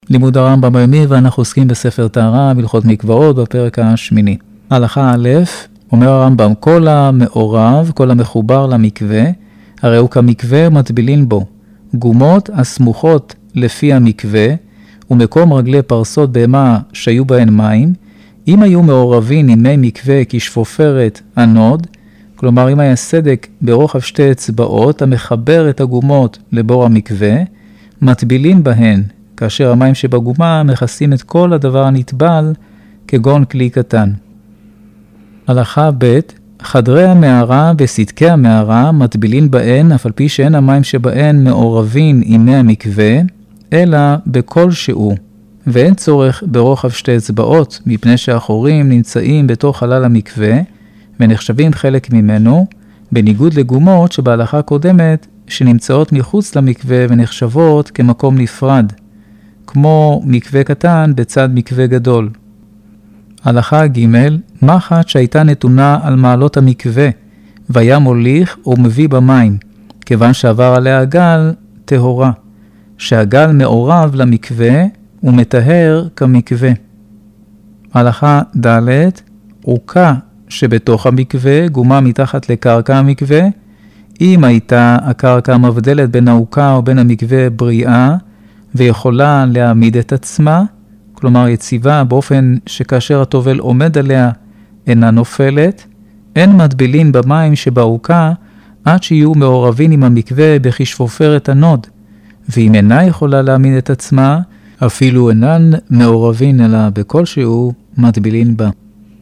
לימוד הרמב"ם היומי, ואנחנו עוסקים בספר טהרה, בהלכות מקוואות, בפרק השמיני. הלכה א', אומר הרמב"ם, כל המעורב, כל המחובר למקווה, הרי הוא כמקווה מטבילין בו. גומות הסמוכות לפי המקווה, ומקום רגלי פרסות בהמה שהיו בהן מים, אם היו מעורבים עם מי מקווה כשפופרת הנוד, כלומר אם היה סדק ברוחב שתי אצבעות המחבר את הגומות לבור המקווה, מטבילין בהן, כאשר המים שבגומה מכסים את כל הדבר הנטבל כגון כלי קטן. הלכה ב', חדרי המערה וסדקי המערה מטבילין בהן, אף על פי שאין המים שבהן מעורבים עם מי המקווה, אלא בכל שהוא, ואין צורך ברוחב שתי אצבעות, מפני שהחורים נמצאים בתוך חלל המקווה, ונחשבים חלק ממנו, בניגוד לגומות שבהלכה קודמת, שנמצאות מחוץ למקווה ונחשבות כמקום נפרד, כמו מקווה קטן בצד מקווה גדול. הלכה ג', מחט שהייתה נתונה על מעלות המקווה, והיה מוליך ומביא במים, כיוון שעבר עליה הגל טהורה, שהגל מעורב למקווה ומטהר כמקווה. הלכה ד', עוקה שבתוך המקווה, גומה מתחת לקרקע המקווה, אם הייתה הקרקע מבדלת בין העוקה או בין המקווה בריאה, ויכולה להעמיד את עצמה, כלומר יציבה באופן שכאשר הטובל עומד עליה אינה נופלת, אין מטבילין במים שבעוקה עד שיהיו מעורבים עם המקווה בכשפופרת הנוד, ואם אינה יכולה להעמיד את עצמה, אפילו אינן מעורבים אלא בכלשהו מטבילין בה.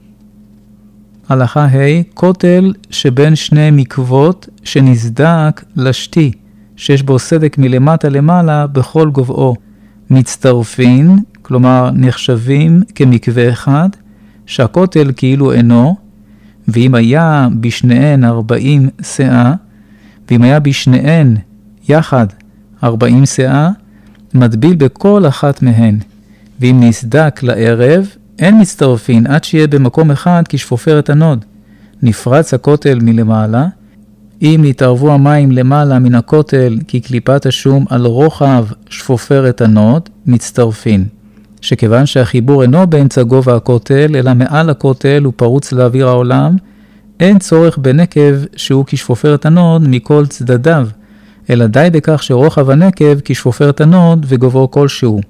הלכה ה', כותל שבין שני מקוות שנסדק לשתי, שיש בו סדק מלמטה למעלה בכל גובעו, מצטרפין, כלומר נחשבים כמקווה אחד, שהכותל כאילו אינו, ואם היה בשניהן 40 שאה, ואם היה בשניהן יחד 40 שאה, מטביל בכל אחת מהן, ואם נסדק לערב, אין מצטרפין עד שיהיה במקום אחד כשפופרת הנוד. נפרץ הכותל מלמעלה, אם נתערבו המים למעלה מן הכותל כקליפת השום על רוחב שפופרת הנוד, מצטרפין. שכיוון שהחיבור אינו באמצע גובה הכותל, אלא מעל הכותל הוא פרוץ לאוויר העולם, אין צורך בנקב שהוא כשפופרת הנוד מכל צדדיו, אלא די בכך שרוחב הנקב כשפופרת הנוד וגובהו כלשהו.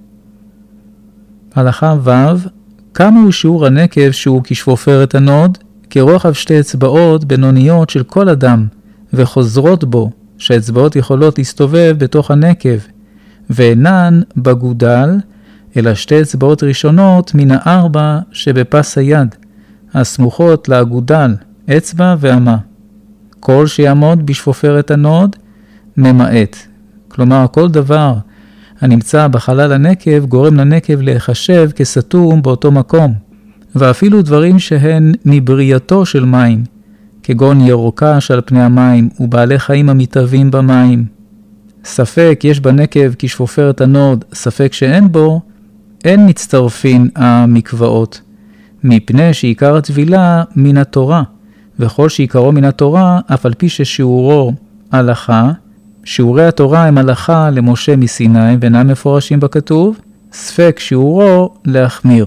הלכה ו', כמה הוא שיעור הנקב שהוא כשפופרת הנוד? כרוחב שתי אצבעות בינוניות של כל אדם, וחוזרות בו, שהאצבעות יכולות להסתובב בתוך הנקב, ואינן בגודל, אלא שתי אצבעות ראשונות מן 4 שבפס היד, הסמוכות לאגודל, אצבע ואמה. כל שיעמוד בשפופרת הנוד, ממעט. כלומר, כל דבר הנמצא בחלל הנקב גורם לנקב להיחשב כסתום באותו מקום, ואפילו דברים שהן מבריאתו של מים, כגון ירוקה שעל פני המים ובעלי חיים המתאבים במים. ספק יש בנקב כשפופרת הנוד, ספק שאין בו, אין מצטרפין המקוואות, מפני שעיקר הטבילה מן התורה, וכל שעיקרו מן התורה, אף על פי ששיעורו הלכה, שיעורי התורה הם הלכה למשה מסיני, ואינם מפורשים בכתוב, ספק שיעורו להחמיר.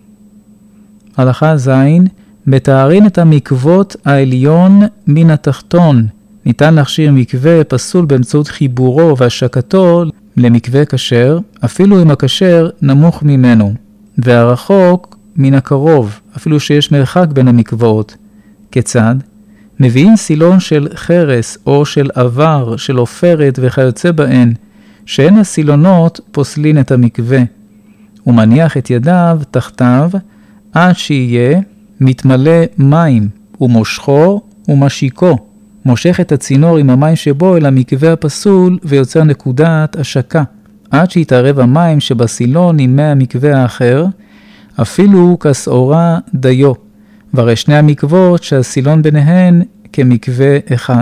הלכה ז', מתארין את המקוות העליון מן התחתון. ניתן להכשיר מקווה פסול באמצעות חיבורו והשקתו למקווה כשר, אפילו אם הכשר נמוך ממנו, והרחוק מן הקרוב, אפילו שיש מרחק בין המקוואות. כיצד? מביאים סילון של חרס או של עבר, של עופרת וכיוצא בהן, שאין הסילונות פוסלין את המקווה. הוא מניח את ידיו תחתיו עד שיהיה מתמלא מים, ומושכו ומשיקו. מושך את הצינור עם המים שבו אל המקווה הפסול ויוצר נקודת השקה, עד שיתערב המים שבסילון עם מי המקווה האחר, אפילו כסעורה דיו, והרי שני המקוות שהסילון ביניהן כמקווה אחד.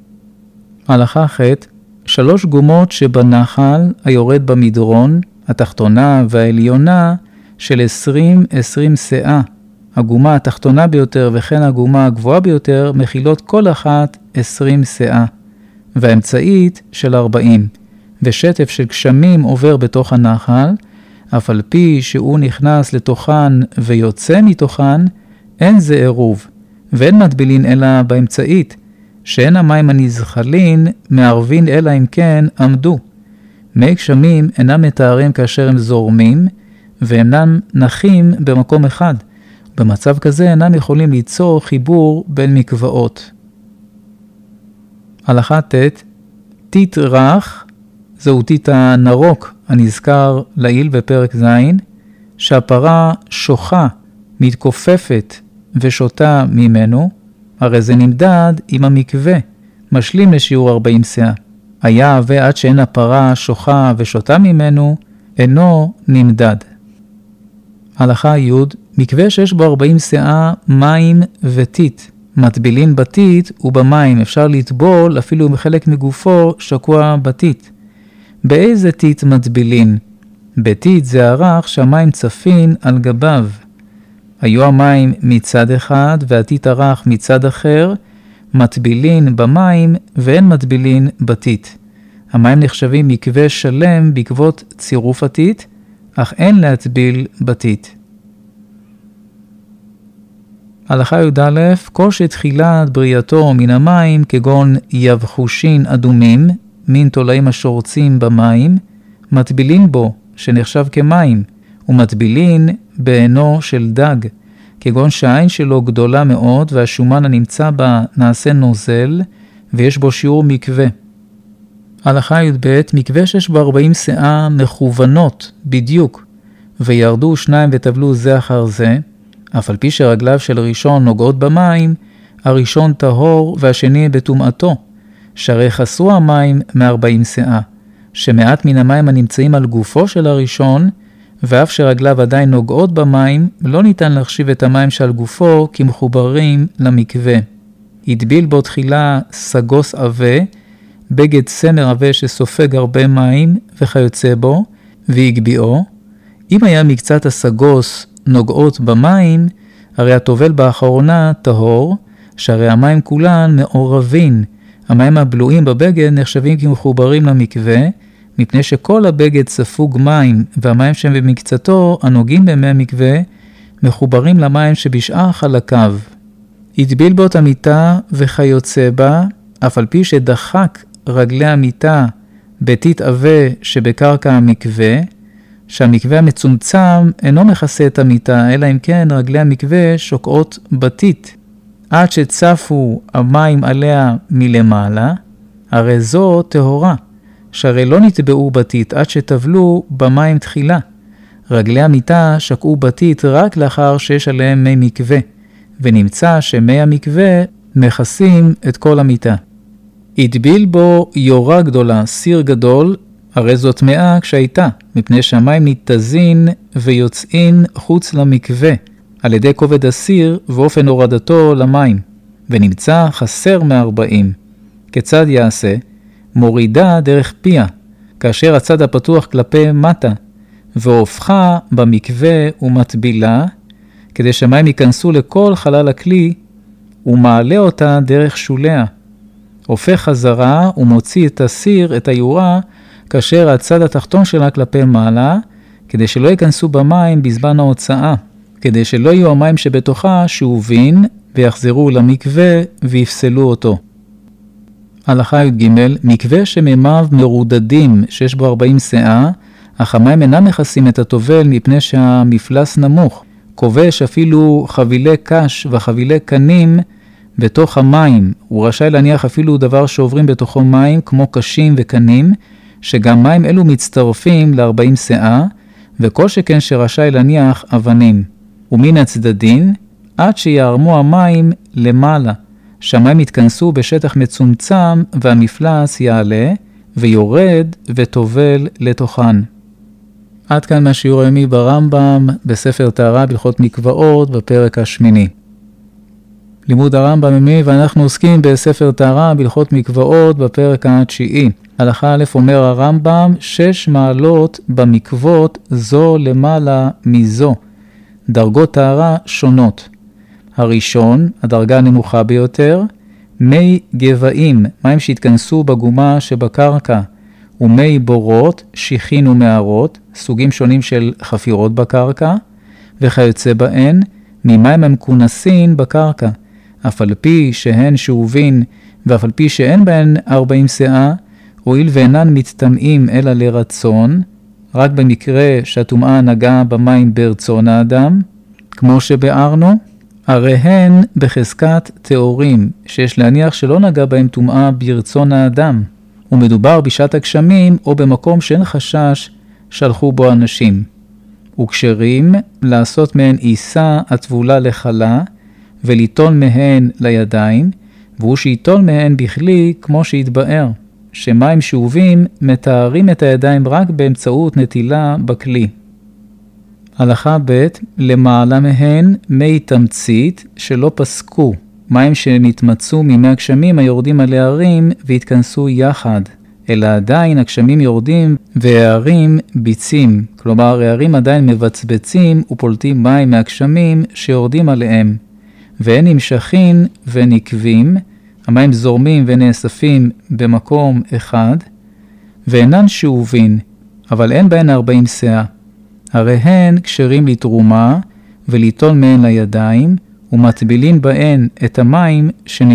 הלכה ח', 3 גומות שבנחל היורד במדרון, התחתונה והעליונה, של 20 שאה. הגומה התחתונה ביותר וכן הגומה הגבוהה ביותר מכילות כל אחת 20 שאה, והאמצעית של 40, ושטף של גשמים עובר בתוך הנחל, אף על פי שהוא נכנס לתוכן ויוצא מתוכן, אין זה עירוב, ואין מטבילין אלא באמצעית, שאין המים הנזחלין מערבין אלא אם כן עמדו. מי גשמים אינם מתארים כאשר הם זורמים, ואינם נחים במקום אחד. במצב כזה אינם יכולים ליצור חיבור בין מקוואות. הלכה ט' טיט רך, זהו טיט הנרוק הנזכר לעיל בפרק ז', שהפרה שוחה, מתכופפת ושותה ממנו, הרי זה נמדד עם המקווה, משלים לשיעור 40 שאה. היה ועד שאין הפרה שוחה ושותה ממנו, אינו נמדד. הלכה י' מקווה שיש בו 40 שאה, מים וטיט. מטבילין בטיט ובמים, אפשר לטבול אפילו בחלק מגופו שקוע בטיט. באיזה טיט מטבילין? בטיט זה ערך שהמים צפין על גביו. היו המים מצד אחד והטיט ערך מצד אחר, מטבילין במים ואין מטבילין בטיט. המים נחשבים מקווה שלם בעקבות צירוף הטיט, אך אין להטביל בטיט. הלכה י"א, כל שתחילת בריאתו מן המים כגון יבחושין אדומים, מין תולעים השורצים במים, מטבילין בו שנחשב כמים, ומטבילין בעינו של דג, כגון שהעין שלו גדולה מאוד והשומן הנמצא בה נעשה נוזל, ויש בו שיעור מקווה. הלכה י"ב, מקווה שיש בו 40 שאה מכוונות בדיוק, וירדו שניים וטבלו זה אחר זה, אף על פי שרגליו של ראשון נוגעות במים, הראשון טהור והשני בטומאתו, שהרי חסרו המים מ40 שאה, שמעט מן המים הנמצאים על גופו של הראשון, ואף שרגליו עדיין נוגעות במים, לא ניתן להחשיב את המים שעל גופו כמחוברים למקווה. יטביל בו תחילה סגוס עבה, בגד סמר עבה שסופג הרבה מים וכיוצא בו, ויגביעו. אם היה מקצת הסגוס נוגעות במים, הרי הטובל באחרונה טהור, שהרי המים כולן מעורבים. המים הבלועים בבגד נחשבים כמחוברים למקווה, מפני שכל הבגד ספוג מים, והמים שהם במקצתו הנוגעים במי המקווה, מחוברים למים שבשאר חלקיו. יטביל בו את המיטה וכיוצא בה, אף על פי שדחק רגלי המיטה בטיט עבה שבקרקע המקווה, שהמקווה המצומצם אינו מכסה את המיטה, אלא אם כן רגלי המקווה שוקעות בטיט, עד שצפו המים עליה מלמעלה, הרי זו טהורה, שהרי לא נטבעו בטיט עד שטבלו במים תחילה. רגלי המיטה שקעו בטיט רק לאחר שיש עליהם מי מקווה, ונמצא שמי המקווה מכסים את כל המיטה. יטביל בו יורה גדולה, סיר גדול, הרי זאת טמאה כשהייתה, מפני שהמים ניתזין ויוצאין חוץ למקווה, על ידי כובד הסיר ואופן הורדתו למים, ונמצא חסר מ40. כיצד יעשה? מורידה דרך פיה, כאשר הצד הפתוח כלפי מטה, והופכה במקווה ומטבילה, כדי שהמים ייכנסו לכל חלל הכלי, ומעלה אותה דרך שוליה. הופך חזרה ומוציא את הסיר, את היורה, כאשר הצד התחתון שלה כלפי מעלה, כדי שלא ייכנסו במים בזמן ההוצאה, כדי שלא יהיו המים שבתוכה שאובין ויחזרו למקווה ויפסלו אותו. הלכה י"ג, מקווה שממיו מרודדים שיש בו 40 שאה, אך המים אינם מכסים את הטובל מפני שהמפלס נמוך. כובש אפילו חבילי קש וחבילי קנים בתוך המים, הוא רשאי להניח אפילו דבר שעוברים בתוכו מים כמו קשים וקנים, שגם מים אלו מצטרפים ל40 שאה, וכל שכן שרשאי להניח אבנים. ומן הצדדים, עד שיערמו המים למעלה, שהמים יתכנסו בשטח מצומצם והמפלס יעלה, ויורד וטובל לתוכן. עד כאן מהשיעור היומי ברמב"ם, בספר טהרה בהלכות מקוואות, בפרק השמיני. לימוד הרמב"ם יומי, ואנחנו עוסקים בספר טהרה בהלכות מקוואות בפרק התשיעי. הלכה א' אומר הרמב"ם, 6 מעלות במקוות זו למעלה מזו. דרגות טהרה שונות. הראשון, הדרגה הנמוכה ביותר, מי גבעים, מים שהתכנסו בגומה שבקרקע, ומי בורות, שיחין ומערות, סוגים שונים של חפירות בקרקע, וכיוצא בהן, ממים המכונסין בקרקע, אף על פי שהן שאובין, ואף על פי שאין בהן 40 שאה, הואיל ואינן מצטמאים אלא לרצון, רק במקרה שהטומאה נגעה במים ברצון האדם, כמו שבארנו, הרי הן בחזקת תאורים, שיש להניח שלא נגע בהם טומאה ברצון האדם, ומדובר בשעת הגשמים או במקום שאין חשש שלחו בו אנשים. וכשרים לעשות מהן עיסה הטבולה לחלה, וליטול מהן לידיים, והוא שיטול מהן בכלי כמו שהתבאר, שמים שאובים מתארים את הידיים רק באמצעות נטילה בכלי. הלכה ב' למעלה מהן מי תמצית שלא פסקו, מים שנתמצאו ממי הגשמים היורדים על הערים והתכנסו יחד, אלא עדיין הגשמים יורדים והערים ביצים, כלומר הערים עדיין מבצבצים ופולטים מים מהגשמים שיורדים עליהם, והם נמשכים ונקבים, המים זורמים ונאספים במקום אחד, ואינן שאובין, אבל אין בהן 40 שאה. הרי הן כשרים לתרומה וליטול מהן לידיים, ומטבילין בהן את המים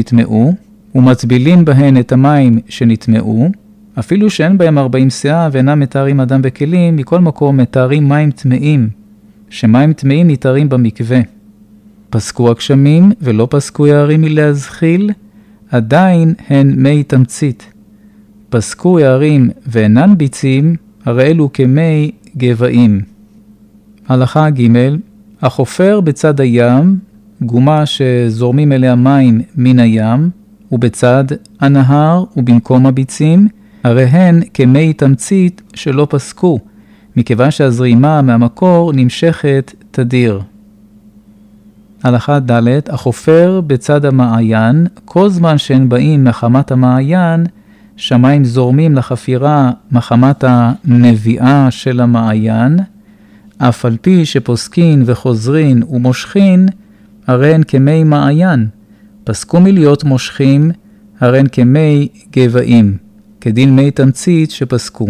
שנטמעו, אפילו שאין בהם 40 שאה ואינם מתארים אדם בכלים, מכל מקום מתארים מים טמאים, שמים טמאים נתארים במקווה. פסקו הגשמים ולא פסקו הערים מלהזחיל, עדיין הן מי תמצית. פסקו הערים ואינן ביצים, הרי אלו כמי גבעים. הלכה ג' החופר בצד הים, גומה שזורמים אליה מים מן הים, ובצד הנהר ובמקום הביצים, הרי הן כמי תמצית שלא פסקו, מכיוון שהזרימה מהמקור נמשכת תדיר. הלכה ד' החופר בצד המעיין, כל זמן שהן באים מחמת המעיין, שמים זורמים לחפירה מחמת הנביאה של המעיין, אף על פי שפוסקין וחוזרין ומושכין, הרי הן כמי מעיין, פסקו מלהיות מושכים, הרי הן כמי גבעים, כדין מי תמצית שפסקו.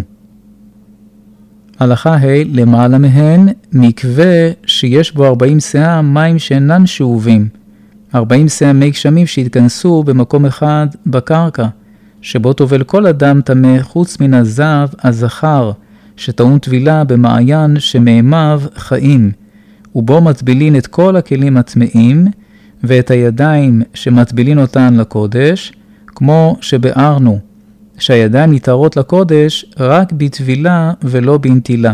הלכה ה' למעלה מהן מקווה שיש בו 40 שאה מים שאינן שאובים, 40 שאה מי גשמים שהתכנסו במקום אחד בקרקע, שבו טובל כל אדם טמא חוץ מן הזב הזכר, שטעון טבילה במעיין שמימיו חיים, ובו מטבילין את כל הכלים הטמאים, ואת הידיים שמטבילין אותן לקודש, כמו שבארנו, שהידיים נתארות לקודש רק בטבילה ולא בנטילה.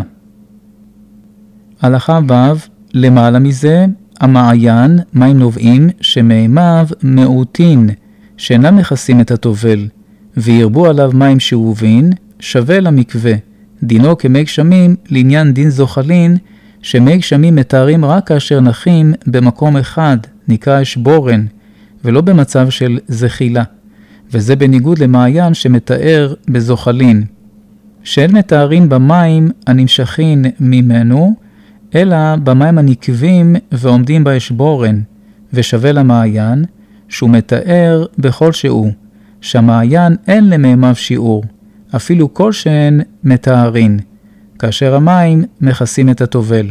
הלכה ו' למעלה מזה, המעיין, מים נובעים, שמימיו מעוטין, שאינם מכסים את הטובל, וירבו עליו מים שאובין, שווה למקווה. דינו כמי גשמים לעניין דין זוחלין, שמי גשמים מתארים רק כאשר נחים במקום אחד, נקרא אשבורן, ולא במצב של זחילה. וזה בניגוד למעיין שמתאר בזוחלין. שאין מתארים במים הנמשכים ממנו, אלא במים הנקבים ועומדים באשבורן, ושווה למעיין, שהוא מתאר בכל שהוא, שהמעיין אין למימיו שיעור, אפילו כל שהן מתארין, כאשר המים מכסים את הטובל.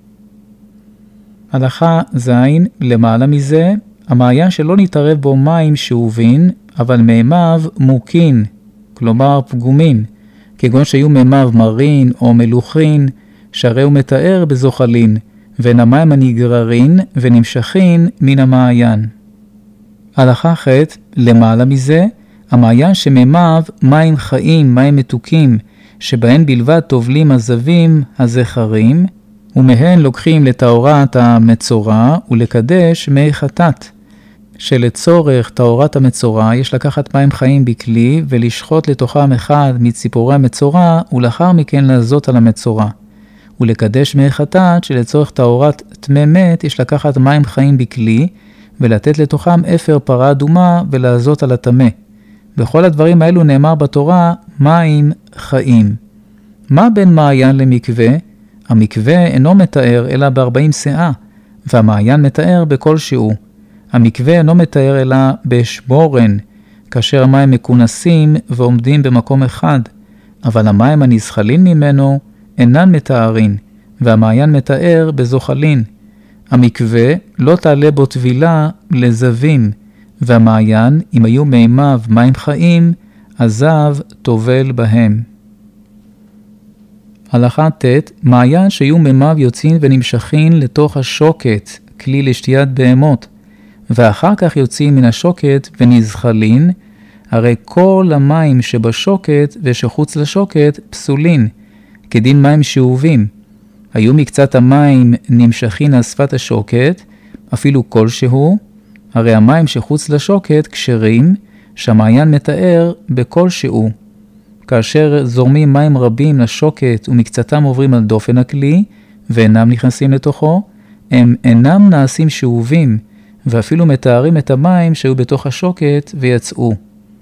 הלכה ז' למעלה מזה, המעיין שלא נתערב בו מים שאובין, אבל מימיו מוקין, כלומר פגומים, כגון שהיו מימיו מרין או מלוכין, שהרי הוא מתאר בזוחלין, והן המים הנגררין ונמשכין מן המעיין. הלכה ח' למעלה מזה, המעיין שמימיו מים חיים, מים מתוקים, שבהן בלבד טובלים הזבים הזכרים, ומהן לוקחים לטהרת המצורע ולקדש מי חטאת. שלצורך טהרת המצורע יש לקחת מים חיים בכלי ולשחוט לתוכם אחד מציפורי המצורע ולאחר מכן לעזות על המצורע. ולקדש מי חטאת שלצורך טהרת טמא מת יש לקחת מים חיים בכלי ולתת לתוכם אפר פרה אדומה ולעזות על הטמא. בכל הדברים האלו נאמר בתורה מים חיים. מה בין מעיין למקווה? המקווה אינו מתאר אלא ב40 שאה, והמעיין מתאר בכל שהוא. המקווה אינו מתאר אלא באשבורן, כאשר המים מכונסים ועומדים במקום אחד, אבל המים הנזחלין ממנו אינן מתארין, והמעיין מתאר בזוחלין. המקווה לא תעלה בו טבילה לזבים, והמעיין, אם היו מימיו מים חיים, הזב טובל בהם. הלכה ט' מעיין שהיו מימיו יוצאים ונמשכים לתוך השוקת, כלי לשתיית בהמות, ואחר כך יוצאים מן השוקת ונזחלין, הרי כל המים שבשוקת ושחוץ לשוקת פסולין, כדין מים שאובים. היו מקצת המים נמשכים על שפת השוקת, אפילו כלשהו, הרי המים שחוץ לשוקת כשרים, שהמעיין מתאר בכלשהו. כאשר זורמים מים רבים לשוקת ומקצתם עוברים על דופן הכלי, ואינם נכנסים לתוכו, הם אינם נעשים שאובים, ואפילו מתארים את המים שהיו בתוך השוקת ויצאו.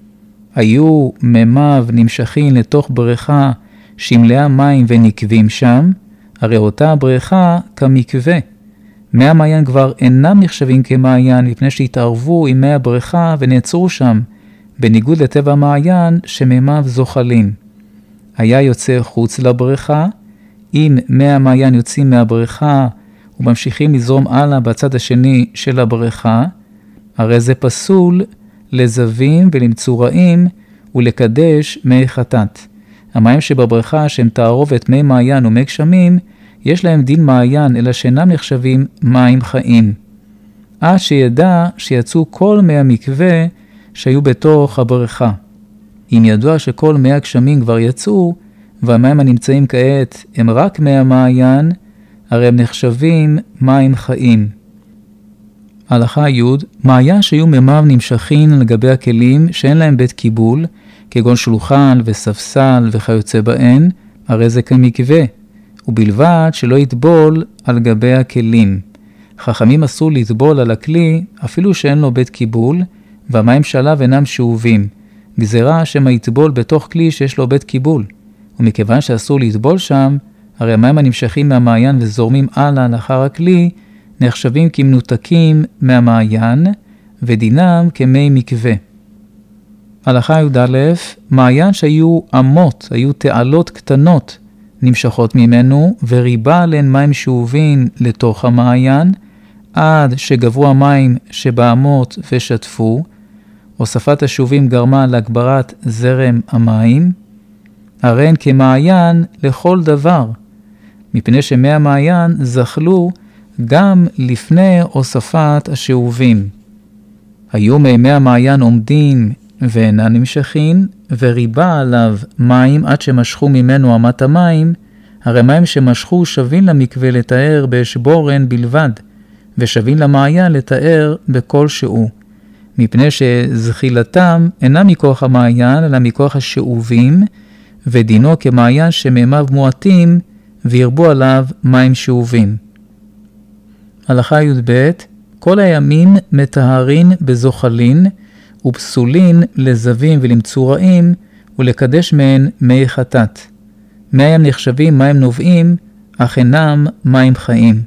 היו מימיו נמשכים לתוך בריכה שמלאה מים ונקבים שם, הרי אותה הבריכה כמקווה. מי המעיין כבר אינם נחשבים כמעיין מפני שהתערבו עם מי הבריכה ונעצרו שם, בניגוד לטבע המעיין שמימיו זוחלים. היה יוצא חוץ לבריכה, אם מי המעיין יוצאים מהבריכה וממשיכים לזרום הלאה בצד השני של הבריכה, הרי זה פסול לזבים ולמצורעים ולקדש מי חטאת. המים שבבריכה שהם תערובת מי מעיין ומי גשמים, יש להם דין מעיין אלא שאינם נחשבים מים חיים. עד שידע שיצאו כל מי המקווה שהיו בתוך הבריכה. אם ידוע שכל מי הגשמים כבר יצאו, והמים הנמצאים כעת הם רק מי המעיין, הרי הם נחשבים מים חיים. הלכה י' מעיין שהיו מימיו נמשכים לגבי הכלים שאין להם בית קיבול, כגון שולחן וספסל וכיוצא בהן, הרי זה כמקווה, ובלבד שלא יטבול על גבי הכלים. חכמים אסור לטבול על הכלי אפילו שאין לו בית קיבול, והמים שעליו אינם שאובים. גזירה שמה יטבול בתוך כלי שיש לו בית קיבול. ומכיוון שאסור לטבול שם, הרי המים הנמשכים מהמעיין וזורמים הלאה לאחר הכלי, נחשבים כמנותקים מהמעיין, ודינם כמי מקווה. הלכה י"א, מעיין שהיו אמות, היו תעלות קטנות, נמשכות ממנו, וריבה עליהן מים שאובים לתוך המעיין, עד שגברו המים שבאמות ושטפו, הוספת השובים גרמה להגברת זרם המים, הרי הן כמעיין לכל דבר, מפני שמי המעיין זחלו גם לפני הוספת השאובים. היו מימי המעיין עומדים ואינם נמשכים, וריבה עליו מים עד שמשכו ממנו אמת המים, הרי מים שמשכו שווים למקווה לתאר באשבורן בלבד, ושווים למעיין לתאר בכלשהו, מפני שזחילתם אינה מכוח המעיין, אלא מכוח השאובים, ודינו כמעיין שמימיו מועטים, וירבו עליו מים שאובים. הלכה י"ב, כל הימים מטהרין בזוחלין, ופסולין לזבים ולמצורעים, ולקדש מהן מי חטאת. מי הים נחשבים מים נובעים, אך אינם מים חיים.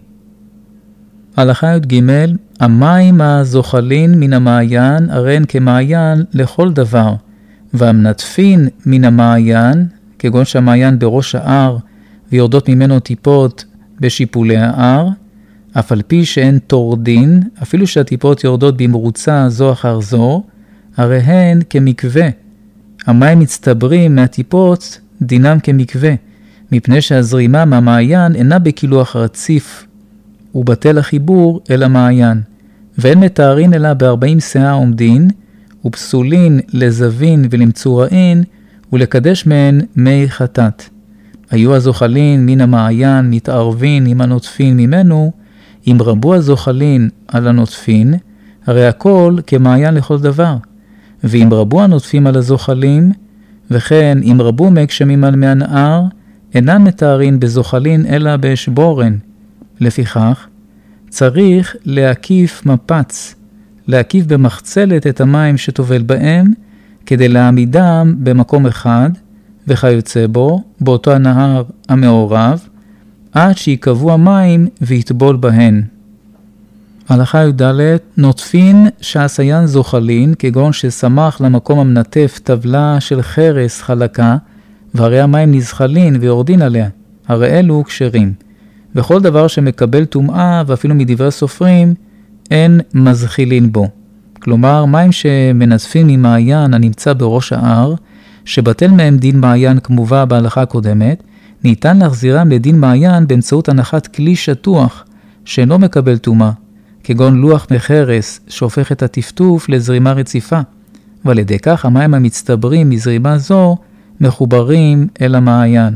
הלכה י"ג, המים הזוחלין מן המעיין, הרי הן כמעיין לכל דבר, והמנטפין מן המעיין, כגון שהמעיין בראש ההר, ויורדות ממנו טיפות בשיפולי ההר, אף על פי שהן תורדין, אפילו שהטיפות יורדות במרוצה זו אחר זו, הרי הן כמקווה. המים מצטברים מהטיפות, דינם כמקווה, מפני שהזרימה מהמעיין אינה בקילוח רציף, ובטל החיבור אל המעיין, ואין מתארין אלא ב40 שאה עומדין, ופסולין לזבין ולמצורעין, ולקדש מהן מי חטאת. היו הזוחלין מן המעיין מתערבין עם הנוטפין ממנו, אם רבו הזוחלין על הנוטפין, הרי הכל כמעיין לכל דבר. ואם רבו הנוטפים על הזוחלים, וכן אם רבו מגשמים על מי הנהר, אינם מתארין בזוחלין אלא באשבורן. לפיכך, צריך להקיף מפץ, להקיף במחצלת את המים שטובל בהם, כדי להעמידם במקום אחד, וכיוצא בו, באותו הנהר המעורב, עד שיקבו המים ויטבול בהן. הלכה י"ד, נוטפין שעשיין זוחלין, כגון ששמח למקום המנטף טבלה של חרס חלקה, והרי המים נזחלין ויורדין עליה, הרי אלו כשרים. בכל דבר שמקבל טומאה ואפילו מדברי סופרים, אין מזחילין בו. כלומר, מים שמנזפים ממעיין הנמצא בראש ההר, שבטל מהם דין מעיין כמובא בהלכה הקודמת, ניתן להחזירם לדין מעיין באמצעות הנחת כלי שטוח, שאינו מקבל טומאה, כגון לוח מחרס שהופך את הטפטוף לזרימה רציפה, ועל ידי כך המים המצטברים מזרימה זו מחוברים אל המעיין.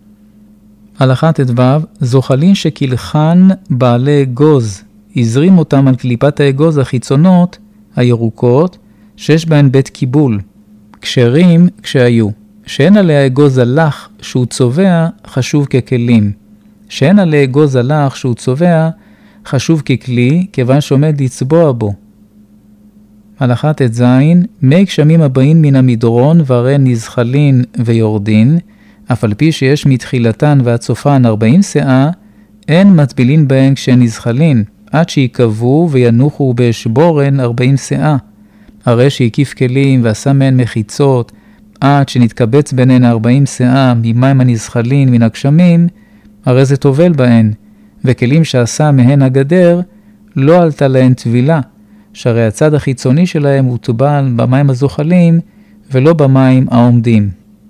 הלכה ט"ו, זוחלין שקילחן בעלי אגוז, הזרים אותם על קליפת האגוז החיצונות, הירוקות, שיש בהן בית קיבול, כשרים כשהיו, שאין עליה אגוז הלך שהוא צובע חשוב ככלים, שאין עליה אגוז הלך שהוא צובע חשוב ככלי, כיוון שעומד לצבוע בו. הלכה ט"ז, מי גשמים הבאים מן המדרון והרי נזחלין ויורדין, אף על פי שיש מתחילתן ועד סופן 40 שאה, אין מטבילין בהן כשהן נזחלין, עד שיקבו וינוחו בשבורן 40 שאה. הרי שהקיף כלים ועשה מהן מחיצות, עד שנתקבץ ביניהן 40 שאה ממים הנזחלין מן הגשמים, הרי זה טובל בהן, וכלים שעשה מהן הגדר, לא עלתה להן טבילה, שהרי הצד החיצוני שלהם הוא טובל במים הזוחלים, ולא במים העומדים.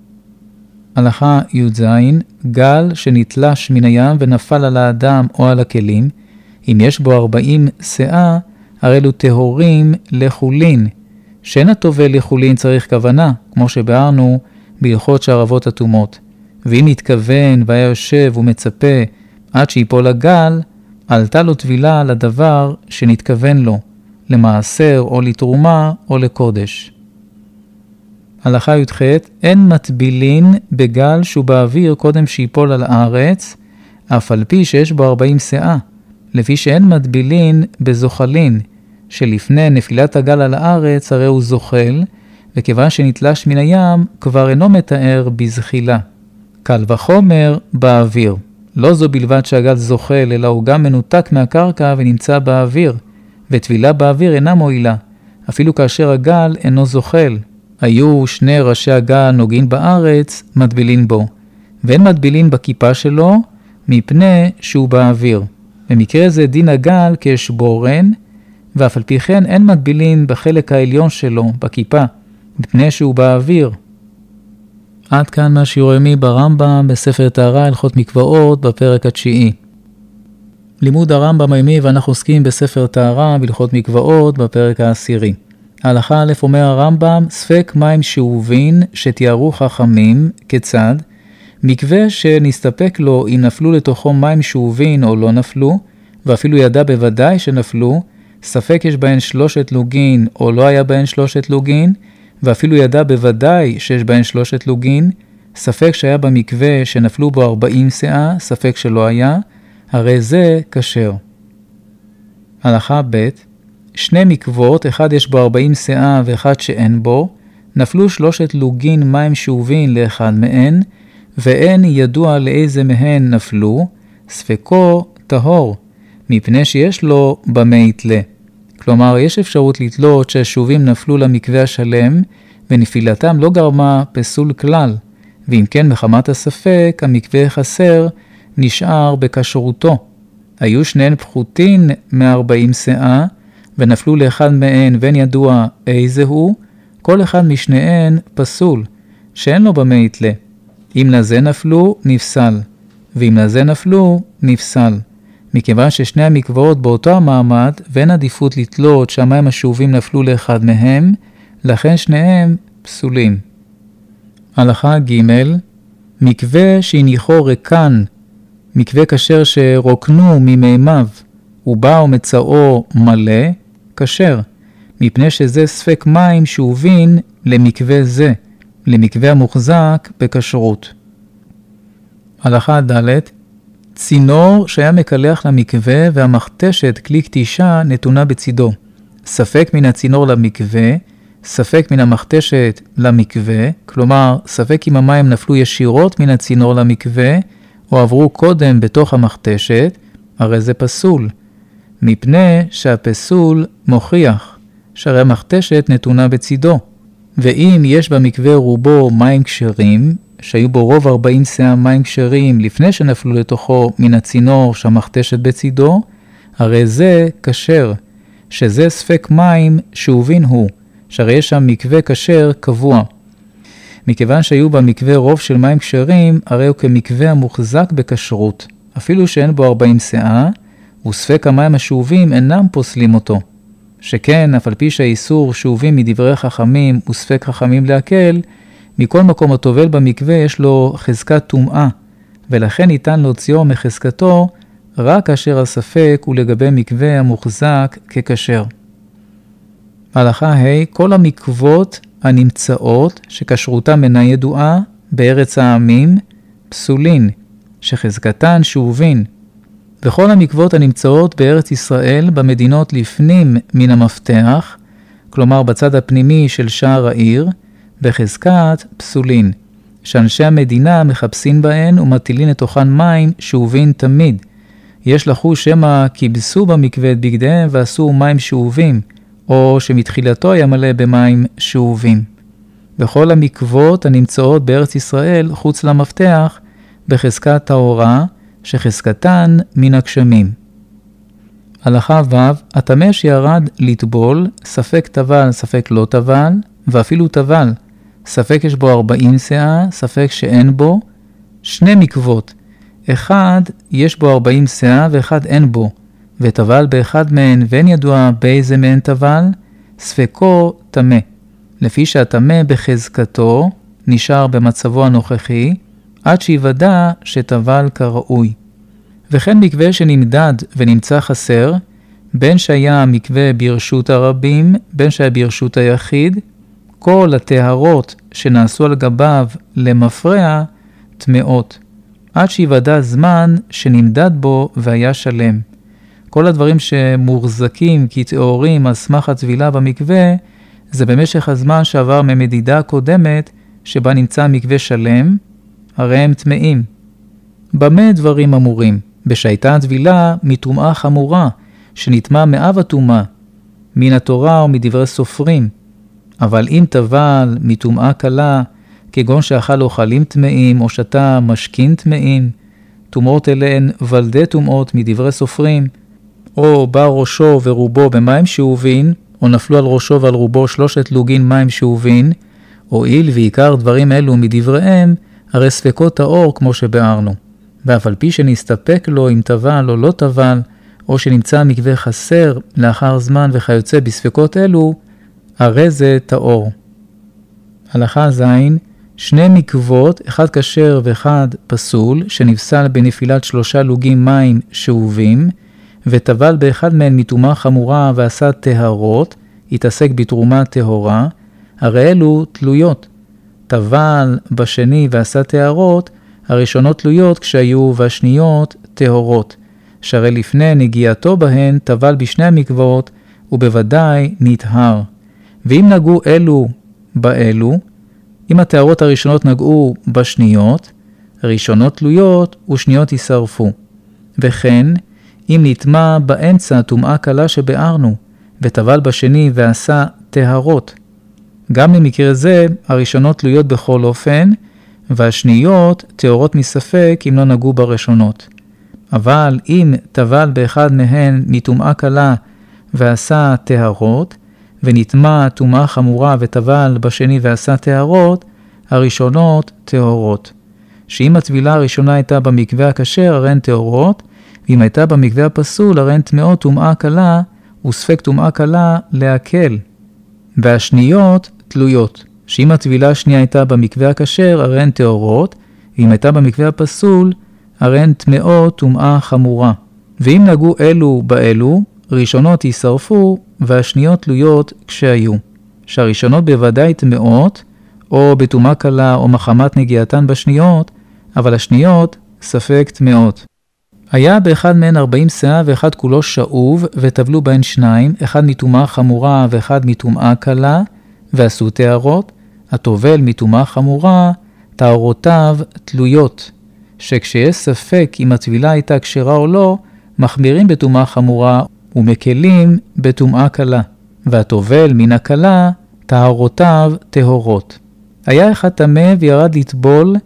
הלכה י"ז, גל שנתלש מן הים ונפל על האדם או על הכלים, אם יש בו 40 שאה, הרי אלו טהורים לחולין, שאין הטובל לחולין צריך כוונה, כמו שבארנו בהלכות שערבות אטומות. ואם התכוון והיה יושב ומצפה עד שיפול הגל, עלתה לו טבילה לדבר שנתכוון לו, למעשר או לתרומה או לקודש. הלכה י"ח, אין מטבילין בגל שהוא באוויר קודם שיפול על הארץ, אף על פי שיש בו 40 שאה, לפי שאין מטבילין בזוחלין, שלפני נפילת הגל על הארץ הרי הוא זוחל, וכיוון שנתלש מן הים כבר אינו מתאר בזחילה. קל וחומר באוויר. לא זו בלבד שהגל זוחל, אלא הוא גם מנותק מהקרקע ונמצא באוויר, וטבילה באוויר אינה מועילה, אפילו כאשר הגל אינו זוחל. היו שני ראשי הגל נוגעים בארץ, מטבילין בו, ואין מטבילין בכיפה שלו, מפני שהוא באוויר. במקרה זה דין הגל כשבורן, ואף על פי כן אין מטבילין בחלק העליון שלו, בכיפה, מפני שהוא באוויר. עד כאן מה שיעור יומי ברמב"ם בספר טהרה הלכות מקוואות בפרק התשיעי. לימוד הרמב"ם היומי ואנחנו עוסקים בספר טהרה בהלכות מקוואות בפרק העשירי. ההלכה א' אומר הרמב"ם, ספק מים שאובין שתיארו חכמים, כיצד? מקווה שנסתפק לו אם נפלו לתוכו מים שאובין או לא נפלו, ואפילו ידע בוודאי שנפלו, ספק יש בהן 3 לוגין או לא היה בהן 3 לוגין, ואפילו ידע בוודאי שיש בהן 3 לוגין, ספק שהיה במקווה שנפלו בו 40 שאה, ספק שלא היה, הרי זה כשר. הלכה ב', שני מקוות, אחד יש בו 40 שאה ואחד שאין בו, נפלו 3 לוגין מים שאובין לאחד מהן, ואין ידוע לאיזה מהן נפלו, ספקו טהור, מפני שיש לו במה יתלה. כלומר, יש אפשרות לתלות שהשובים נפלו למקווה השלם, ונפילתם לא גרמה פסול כלל, ואם כן מחמת הספק, המקווה חסר נשאר בכשרותו. היו שניהן פחותין מ-40 שאה, ונפלו לאחד מהן ואין ידוע איזה הוא, כל אחד משניהן פסול, שאין לו במה יתלה. אם לזה נפלו, נפסל, ואם לזה נפלו, נפסל. מכיוון ששני המקוואות באותו המעמד, ואין עדיפות לתלות שהמים השובים נפלו לאחד מהם, לכן שניהם פסולים. הלכה ג', מקווה שהניחו ריקן, מקווה כשר שרוקנו ממימיו, ובא ומצאו מלא, כשר, מפני שזה ספק מים שאובין למקווה זה, למקווה המוחזק בכשרות. הלכה ד', צינור שהיה מקלח למקווה והמכתשת כלי קטישה נתונה בצידו. ספק מן הצינור למקווה, ספק מן המכתשת למקווה, כלומר ספק אם המים נפלו ישירות מן הצינור למקווה, או עברו קודם בתוך המכתשת, הרי זה פסול, מפני שהפסול מוכיח, שהרי המכתשת נתונה בצידו. ואם יש במקווה רובו מים כשרים, שהיו בו רוב 40 שאה מים כשרים לפני שנפלו לתוכו מן הצינור שהמכתשת בצידו, הרי זה כשר, שזה ספק מים שאובין הוא, שהרי יש שם מקווה כשר קבוע. מכיוון שהיו במקווה רוב של מים כשרים, הרי הוא כמקווה המוחזק בכשרות, אפילו שאין בו 40 שאה, וספק המים השאובים אינם פוסלים אותו. שכן, אף על פי שהאיסור שאובים מדברי חכמים וספק חכמים להקל, מכל מקום הטובל במקווה יש לו חזקת טומאה, ולכן ניתן להוציאו מחזקתו רק כאשר הספק הוא לגבי מקווה המוחזק ככשר. הלכה ה' כל המקוות הנמצאות שכשרותם אינה ידועה בארץ העמים פסולין, שחזקתן שאובין. וכל המקוות הנמצאות בארץ ישראל במדינות לפנים מן המפתח, כלומר בצד הפנימי של שער העיר, בחזקת פסולין, שאנשי המדינה מחפשים בהן ומטילין לתוכן מים שאובין תמיד. יש לחוש שמה כיבסו במקווה את בגדיהם ועשו מים שאובים, או שמתחילתו היה מלא במים שאובים. וכל המקוות הנמצאות בארץ ישראל חוץ למפתח, בחזקת טהורה, שחזקתן מן הגשמים. הלכה ו' הטמא שירד לטבול, ספק טבל, ספק לא טבל, ואפילו טבל, ספק יש בו 40 שאה, ספק שאין בו, שני מקוות, אחד יש בו 40 שאה ואחד אין בו, וטבל באחד מהן ואין ידוע באיזה מהן טבל, ספקו טמא. לפי שהטמא בחזקתו נשאר במצבו הנוכחי, עד שיוודע שטבל כראוי. וכן מקווה שנמדד ונמצא חסר, בין שהיה מקווה ברשות הרבים, בין שהיה ברשות היחיד, כל הטהרות שנעשו על גביו למפרע טמאות, עד שיוודע זמן שנמדד בו והיה שלם. כל הדברים שמוחזקים כטהורים על סמך הטבילה במקווה, זה במשך הזמן שעבר ממדידה הקודמת שבה נמצא מקווה שלם, הרי הם טמאים. במה דברים אמורים? בשהייתה הטבילה מטומאה חמורה, שנטמא מאב הטומאה, מן התורה או מדברי סופרים. אבל אם טבל מטומאה קלה, כגון שאכל אוכלים טמאים או שתה משכין טמאים, טומאות אליהן ולדי טומאות מדברי סופרים, או בא ראשו ורובו במים שאובין, או נפלו על ראשו ועל רובו 3 לוגין מים שאובין, או איל ועיקר דברים אלו מדבריהם, הרי ספקות האור כמו שבארנו. ואף על פי שנסתפק לו אם טבל או לא טבל, או שנמצא מקווה חסר לאחר זמן וכיוצא בספקות אלו, הרי זה טהור. הלכה ז' שני מקוות, אחד כשר ואחד פסול, שנפסל בנפילת 3 לוגים מים שאובים, וטבל באחד מהן מטומאה חמורה ועשה טהרות, התעסק בתרומה טהורה, הרי אלו תלויות. טבל בשני ועשה טהרות, הראשונות תלויות כשהיו והשניות טהורות, שהרי לפני נגיעתו בהן טבל בשני המקוות, ובוודאי נטהר. ואם נגעו אלו באלו, אם הטהרות הראשונות נגעו בשניות, ראשונות תלויות ושניות יישרפו. וכן, אם נטמא באמצע טומאה קלה שבארנו, וטבל בשני ועשה טהרות. גם במקרה זה, הראשונות תלויות בכל אופן, והשניות טהורות מספק אם לא נגעו בראשונות. אבל אם טבל באחד מהן מטומאה קלה ועשה טהרות, ונטמא טומאה חמורה וטבל בשני ועשה טהרות, הראשונות טהורות. שאם הטבילה הראשונה הייתה במקווה הכשר, הרי הן טהורות, ואם הייתה במקווה הפסול, הרי הן טמאות טומאה קלה, וספק טומאה קלה להקל. והשניות תלויות. שאם הטבילה השנייה הייתה במקווה הכשר, הרי הן טהורות, ואם הייתה במקווה הפסול, הרי הן טמאות טומאה חמורה. ואם נגעו אלו באלו, ראשונות יישרפו, והשניות תלויות כשהיו. שהראשונות בוודאי טמאות, או בטומאה קלה או מחמת נגיעתן בשניות, אבל השניות ספק טמאות. היה באחד מהן 40 שאה ואחד כולו שאוב, וטבלו בהן 2, אחד מטומאה חמורה ואחד מטומאה קלה, ועשו טהרות. הטובל מטומאה חמורה, טהרותיו תלויות, שכשיש ספק אם הטבילה הייתה כשרה או לא, מחמירים בטומאה חמורה ומקלים בטומאה קלה, והטובל מן הקלה, טהרותיו טהורות. היה אחד טמא וירד לטבול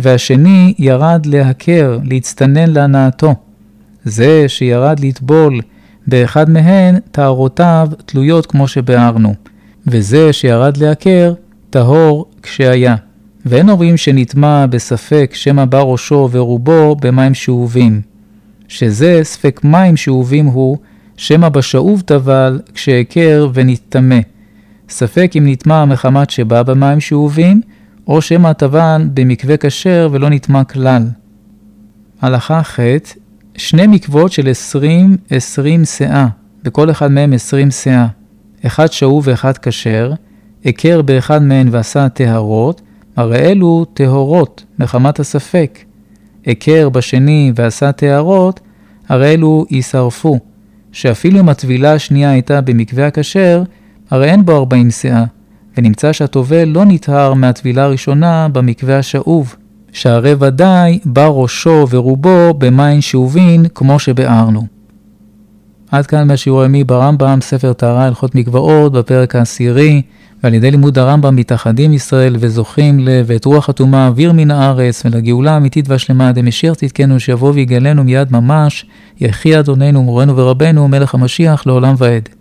והשני ירד להכר, להצטנן להנאתו. זה שירד לטבול באחד מהן, טהרותיו תלויות כמו שבארנו, וזה שירד להכר, טהור כשהיה. ואין אומרים שנטמע בספק שמא בא ראשו ורובו במים שאובים, שזה ספק מים שאובים הוא, שמא בשאוב טבל כשהכר ונטמא. ספק אם נטמע מחמת שבא במים שאובים, או שמא טבל במקווה כשר ולא נטמע כלל. הלכה ח' 2 מקוות של 20 שאה, בכל אחד מהם 20 שאה. אחד שאוב ואחד כשר, הכר באחד מהן ועשה טהרות, הרי אלו טהורות מחמת הספק. הכר בשני ועשה טהרות, הרי אלו יישרפו, שאפילו אם הטבילה השנייה הייתה במקווה הכשר, הרי אין בו 40 שאה, ונמצא שהטובל לא נטהר מהטבילה הראשונה במקווה השאוב, שהרי ודאי בא ראשו ורובו במים שאובין כמו שבארנו. עד כאן מהשיעור היומי ברמב"ם, ספר טהרה הלכות מקוואות, בפרק העשירי, ועל ידי לימוד הרמב"ם מתאחדים ישראל וזוכים ואת רוח הטומאה אוויר מן הארץ, ולגאולה האמיתית והשלמה דמשיח צדקנו שיבוא ויגאלנו מיד ממש, יחי אדוננו מורנו ורבנו מלך המשיח לעולם ועד.